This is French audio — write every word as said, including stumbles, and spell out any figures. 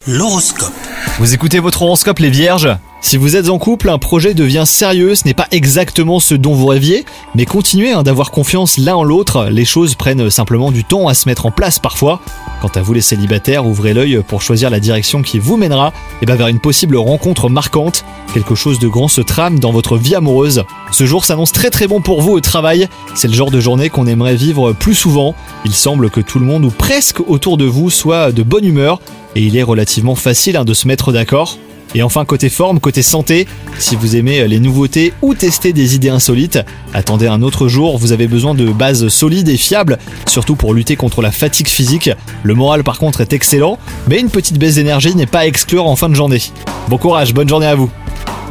L'horoscope. Vous écoutez votre horoscope les vierges ? Si vous êtes en couple, un projet devient sérieux, ce n'est pas exactement ce dont vous rêviez, mais continuez hein, d'avoir confiance l'un en l'autre, les choses prennent simplement du temps à se mettre en place parfois. Quant à vous les célibataires, ouvrez l'œil pour choisir la direction qui vous mènera et ben vers une possible rencontre marquante. Quelque chose de grand se trame dans votre vie amoureuse. Ce jour s'annonce très très bon pour vous au travail, c'est le genre de journée qu'on aimerait vivre plus souvent. Il semble que tout le monde ou presque autour de vous soit de bonne humeur et il est relativement facile hein, de se mettre d'accord. Et enfin côté forme, côté santé, si vous aimez les nouveautés ou tester des idées insolites, attendez un autre jour, vous avez besoin de bases solides et fiables, surtout pour lutter contre la fatigue physique. Le moral par contre est excellent, mais une petite baisse d'énergie n'est pas à exclure en fin de journée. Bon courage, bonne journée à vous.